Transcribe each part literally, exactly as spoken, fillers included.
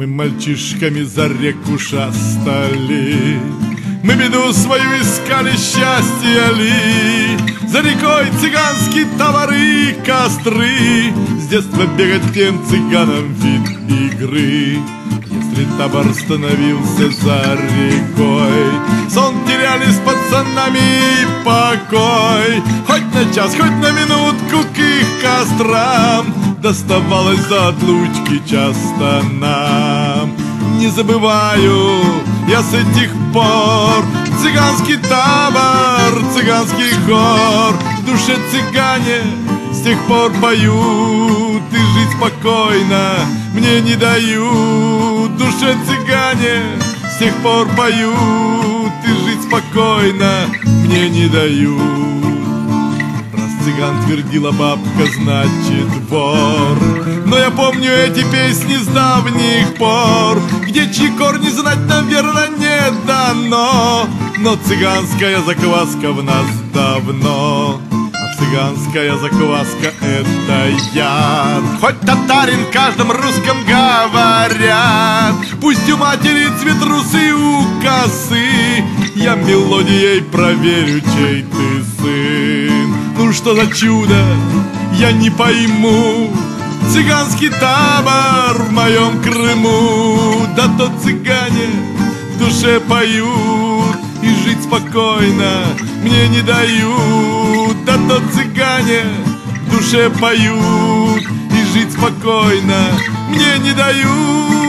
Мы мальчишками за реку шастали, мы беду свою искали, счастье ли. За рекой цыганские товары и костры, с детства бегать тем цыганам вид игры. Если табор становился за рекой, сон теряли с пацанами и покой. Хоть на час, хоть на минутку к их кострам доставалось за отлучки часто нам. Не забываю я с этих пор цыганский табор, цыганский хор. В душе цыгане с тех пор поют, и жить спокойно мне не дают. В душе цыгане с тех пор поют, и жить спокойно мне не дают. Цыган твердила бабка, значит вор. Но я помню эти песни с давних пор, где чьи корни знать, наверное, не дано. Но цыганская закваска в нас давно, а цыганская закваска — это яд. Хоть татарин в каждом русском говорят, пусть у матери цвет русы, у косы, я мелодией проверю, чей ты сын. Ну что за чудо, я не пойму. Цыганский табор в моем Крыму, да то цыгане в душе поют, и жить спокойно мне не дают. Да то цыгане в душе поют, и жить спокойно мне не дают.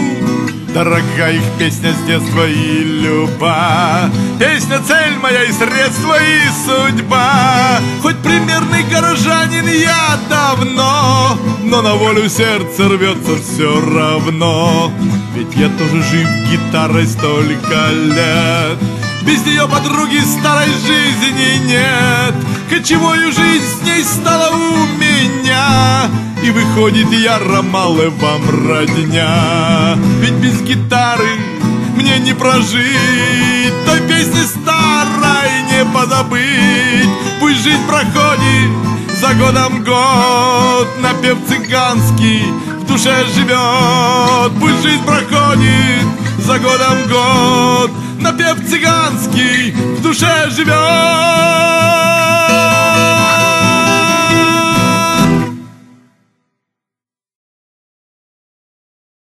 Дорога их песня с детства и люба, песня — цель моя и средство, и судьба. Хоть примерный горожанин я давно, но на волю сердце рвется все равно. Ведь я тоже жив гитарой столько лет, без нее подруги старой жизни нет. Кочевую жизнь с ней стала у меня, и выходит, я ромалы вам родня. Ведь без гитары мне не прожить, той песни старой не позабыть. Пусть жизнь проходит за годом год, напев цыганский в душе живет. Пусть жизнь проходит за годом год, напев цыганский в душе живет.